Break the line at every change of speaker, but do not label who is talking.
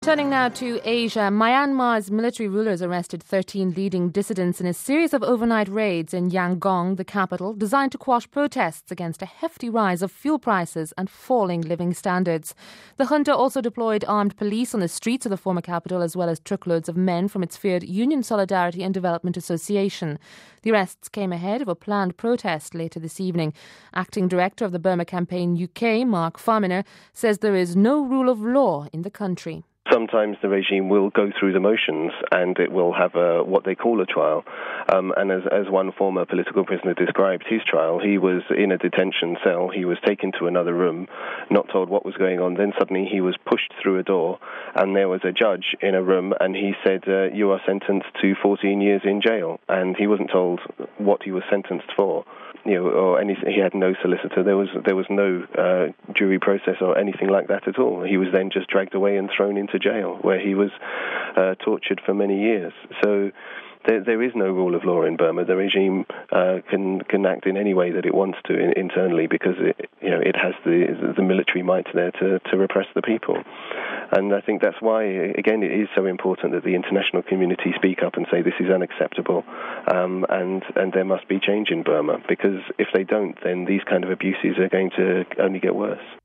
Turning now to Asia, Myanmar's military rulers arrested 13 leading dissidents in a series of overnight raids in Yangon, the capital, designed to quash protests against a hefty rise of fuel prices and falling living standards. The junta also deployed armed police on the streets of the former capital, as well as truckloads of men from its feared Union Solidarity and Development Association. The arrests came ahead of a planned protest later this evening. Acting Director of the Burma Campaign UK, Mark Farminer, says there is no rule of law in the country.
Sometimes the regime will go through the motions and it will have what they call a trial. And as one former political prisoner described his trial, he was in a detention cell, he was taken to another room, not told what was going on. Then suddenly he was pushed through a door and there was a judge in a room and he said, you are sentenced to 14 years in jail. And he wasn't told what he was sentenced for. Or anything. He had no solicitor. There was no jury process or anything like that at all. He was then just dragged away and thrown into jail, where he was tortured for many years. So there is no rule of law in Burma. The regime can act in any way that it wants to internally, because it has the military might there to repress the people. And I think that's why, again, it is so important that the international community speak up and say this is unacceptable, and there must be change in Burma, because if they don't, then these kind of abuses are going to only get worse.